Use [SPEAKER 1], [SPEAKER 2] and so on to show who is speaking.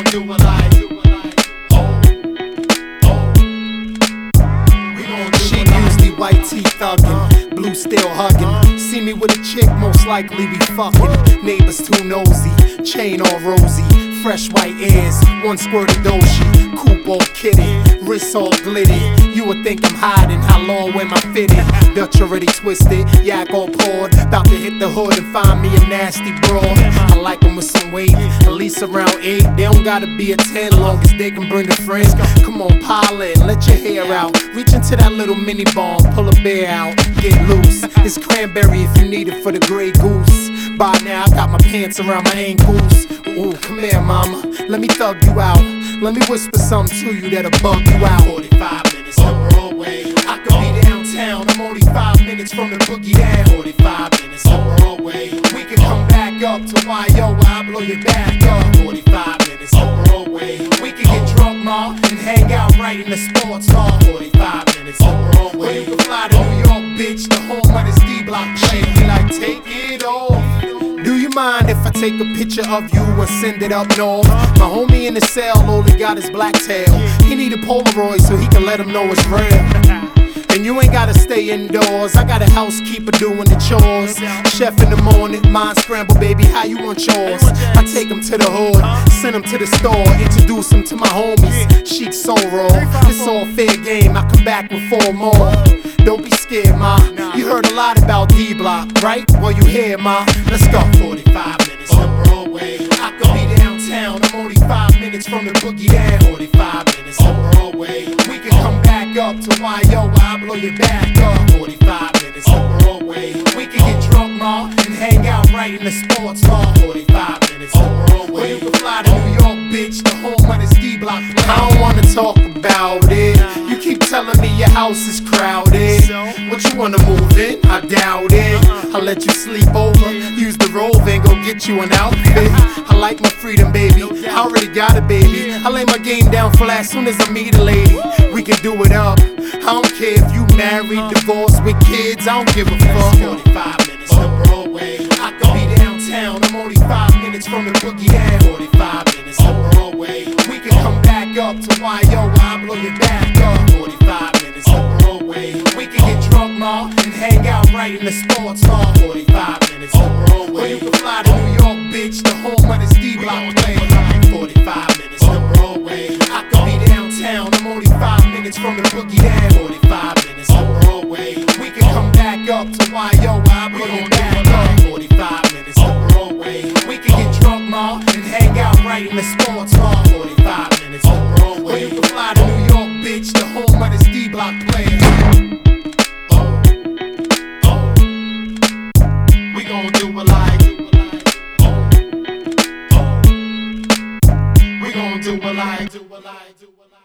[SPEAKER 1] do it like, oh, oh. We gon' do she usually white tee thuggin', blue still huggin'. See me with a chick, most likely be fucking. Neighbors too nosy, chain all rosy. Fresh white ears, one squirt of Doshi. Coupe all kitty, wrists all glitty. You would think I'm hiding, how long am I fitted? Dutch already twisted, yak all poured. About to hit the hood and find me a nasty broad. I like them with some weight, at least around 8. They don't gotta be a 10, long as they can bring a friend. Come on, pile it, let your hair out. Reach into that little mini bomb, pull a bear out, get loose. It's cranberry if you need it for the Grey Goose. By now I got my pants around my ankles. Ooh, come here, mama, let me thug you out. Let me whisper something to you that'll bug you out. 45 minutes on Broadway. I could be downtown, I'm only 5 minutes from the boogie down. 45 minutes on Broadway. We can come back up to YO, I'll blow your back up. 45 minutes on Broadway. We can get drunk, ma, and hang out right in the sports hall. 45 minutes on Broadway. Or you can fly to New York, bitch, the home of this D-Block play. Be like, take it off. Do you mind if I take a picture of you and send it up north? My homie in the cell only got his black tail. He need a Polaroid so he can let him know it's real. And you ain't gotta stay indoors. I got a housekeeper doing the chores. Chef in the morning, mine scramble, baby, how you want yours? I take him to the hood, send him to the store, introduce him to my homies. Chic soul roll, it's all fair game. I come back with 4 more. Don't be scared, ma. You heard a lot about D-Block, right? Well, you here, ma. Let's go. 45 minutes on Broadway. I could be downtown. I'm only 5 minutes from the boogie down. 45 minutes on Broadway. We can come back up to YO, I'll blow your back up. 45 minutes on Broadway. We can get drunk, ma, and hang out right in the sports hall. 45 minutes on Broadway. Or you can fly to New York, bitch, the home of this D-Block play. I don't wanna talk about it. You keep telling me your house is crowded. What you wanna move in? I doubt it. I'll let you sleep over. Use the Rover and go get you an outfit. I like my freedom, baby. I already got a baby. I lay my game down flat soon as I meet a lady. We can do it up. I don't care if you married, divorced with kids. I don't give a fuck. 45 minutes to Broadway. I could be downtown. I'm only 5 minutes from the boogie down. 45 minutes to Broadway. We can come back up to YO, I'll blow your back up. 45 minutes to Broadway. We can get drunk, ma, and hang out right in the sports hall. 45 minutes to Broadway. Or you can fly to New York, bitch, the home of this D-Block play. 45 minutes to Broadway. I could be downtown, I'm only 5 minutes from the boogie down. 45 minutes to Broadway. We can come back up to YO, I'll blow your back up. 45 minutes to Broadway. We can get drunk, ma, and hang out right in the sports hall. 45 minutes to Broadway. Or you can fly to New York, bitch, the home of this D-Block play. Oh, oh. We gon' do it like, oh, oh. We gon' do it like,